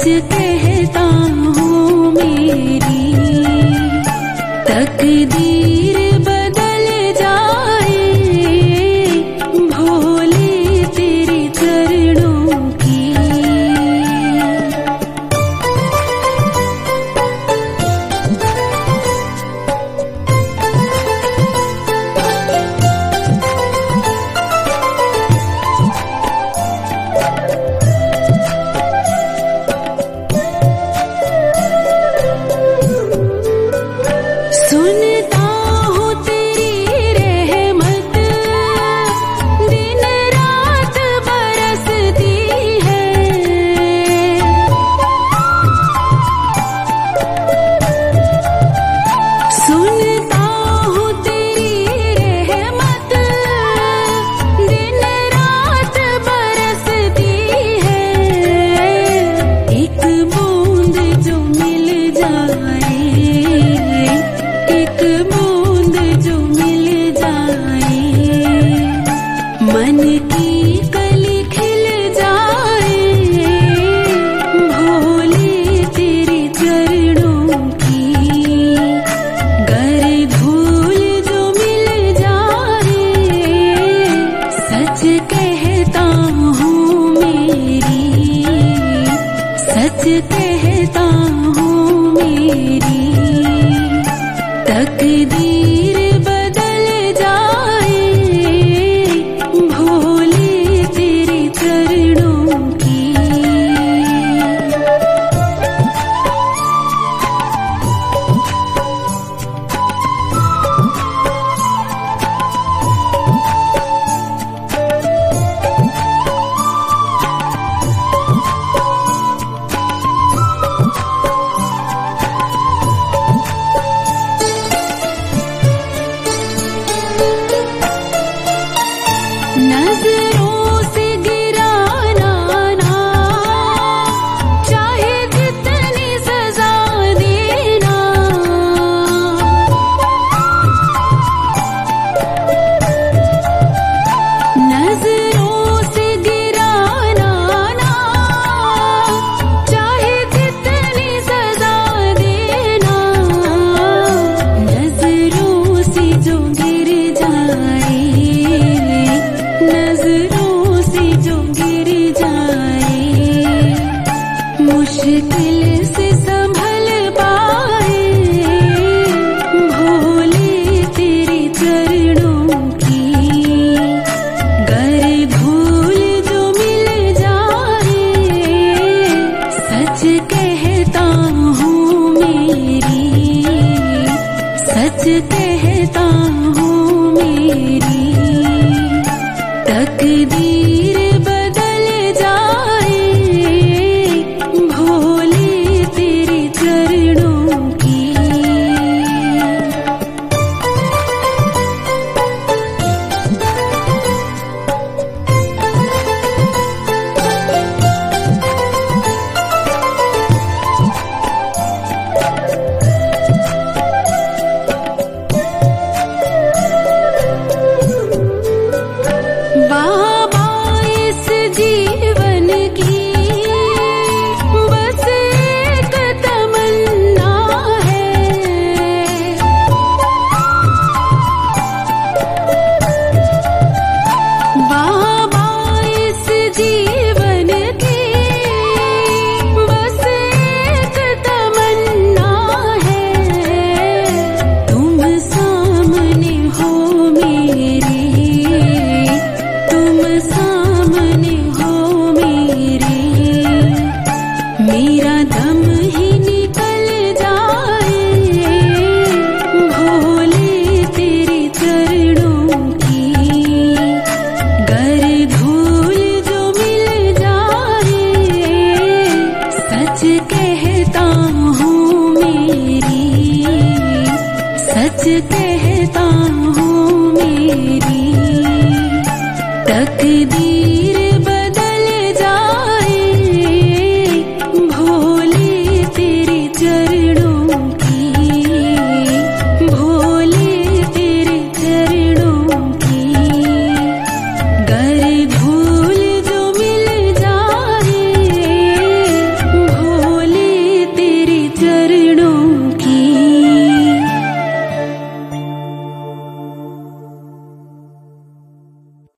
कहता हूँ मेरी तकदीर बदल जाए भोले तेरे चरणों की। सुनता हूँ तेरी रहमत दिन रात बरसती है। सुनता हूँ तेरी रहमत दिन रात बरसती है। एक बूंद जो मिल जाए, एक बूंद जो मिल जाए, मन की कली खिल जाए भोले तेरे चरणों की। गर धूल जो मिल जाए, सच कहता हूँ मेरी, सच कहता हूँ मेरी तकदीर बदल जाए भोले तेरे चरणों की। नजरों से गिराना ना, चाहे जितनी सजा देना। नजरों से गिराना ना, चाहे जितनी सजा देना। नजरों से जो गिर जाए, नजरों से जो गिर जाए, मुश्किल से संभल पाए भोले तेरे चरणों की। गर धूल जो मिल जाए, सच कहता हूँ मेरी, सच कहता हूँ मेरी तकदीर बदल जाए भोले तेरे चरणों की। बाबा इस जीवन की बस एक तमन्ना है। बाबा इस जीवन की बस एक तमन्ना है। तुम सामने हो मेरे, तुम सामने हो मेरे, मेरा दम ही निकल जाए भोले तेरे चरणों की। गर धूल जो मिल जाए, सच कहता हूँ मेरी, सच कहता हूँ मेरी तकदीर